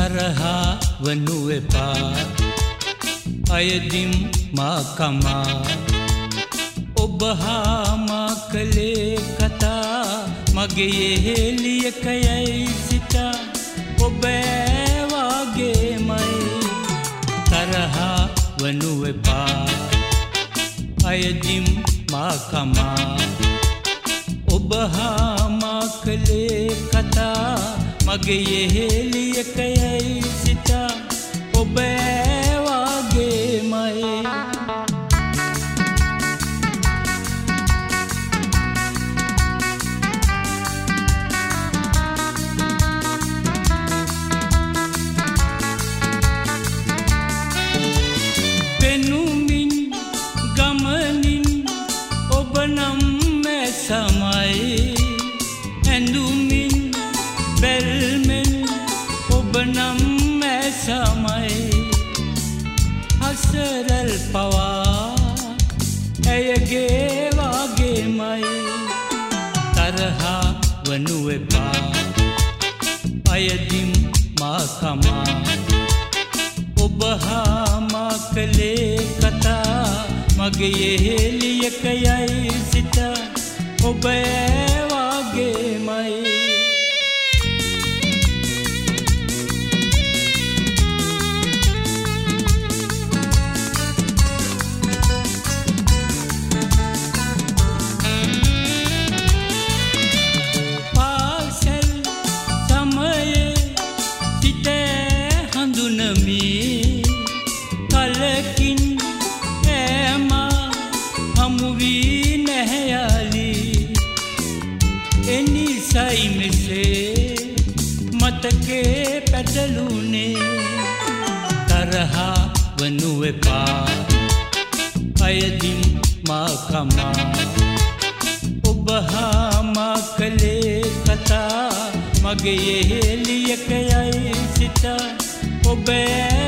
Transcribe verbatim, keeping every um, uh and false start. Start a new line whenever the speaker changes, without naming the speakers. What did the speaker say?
තරහා වනු එපා අයදිම් මා කමා ඔබ හා මා කලේ කතා මගේ හෙලියකයයි සිතා ඔබ වාගේමයි තරහා වනු එපා අයදිම් මා කමා ඔබ හා මා කලේ කතා මගේ හෙලියකයයි සිතා ඔබ වාගේමයි පෙනුමින් ගමනින් ඔබ නම් සමයි ඇඳුමින් බැල්මෙන් ඔබ නම් සමයි අසරල් පවා ඇයගේ වාගේමයි තරහා වනු එපා අයදිම් මා කමා ඔබ හා මා කලේ කතා මගේ හෙලියකයයි සිතා ඔබ වාගේමයි පාසල් සමයේ සිත හඳුනමි කලකින් ඈමා හමු වී නැහැයාලි එනිසයි මෙසේ මතකේ පැටලුනේ තරහා වනු එපා අයදිම් මා කමා ඔබ හා මා කලේ කතා මගේ හෙලියකයයි සිතා ඔබ